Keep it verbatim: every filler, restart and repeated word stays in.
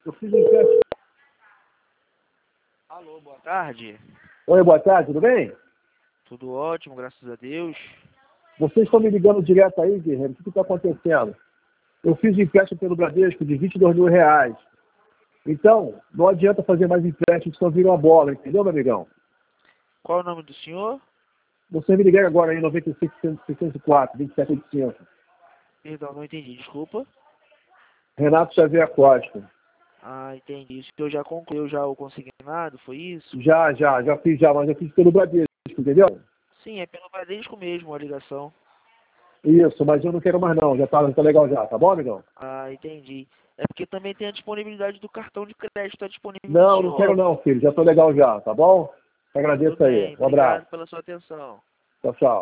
Eu fiz um empréstimo. Alô, boa tarde. Oi, boa tarde, tudo bem? Tudo ótimo, graças a Deus. Vocês estão me ligando direto aí, guerreiro. O que está acontecendo? Eu fiz um empréstimo pelo Bradesco de vinte e dois mil reais. Então, não adianta fazer mais empréstimo, senão vira uma bola, entendeu, meu amigão? Qual é o nome do senhor? Você me ligar agora aí, noventa e cinco, seiscentos e quatro, vinte e sete oitenta e cinco. Perdão, não entendi, desculpa. Renato Xavier Costa. Ah, entendi. O senhor já concluiu já o consignado, foi isso? Já, já, já fiz já, mas eu fiz pelo Bradesco, entendeu? Sim, é pelo Bradesco mesmo a ligação. Isso, mas eu não quero mais não, já tá, já tá legal já, tá bom, amigão? Ah, entendi. É porque também tem a disponibilidade do cartão de crédito, tá disponível do Não, não senhor. quero não, filho, já tô legal já, tá bom? Agradeço Tudo aí, bem, um abraço. obrigado pela sua atenção. Tchau, tchau.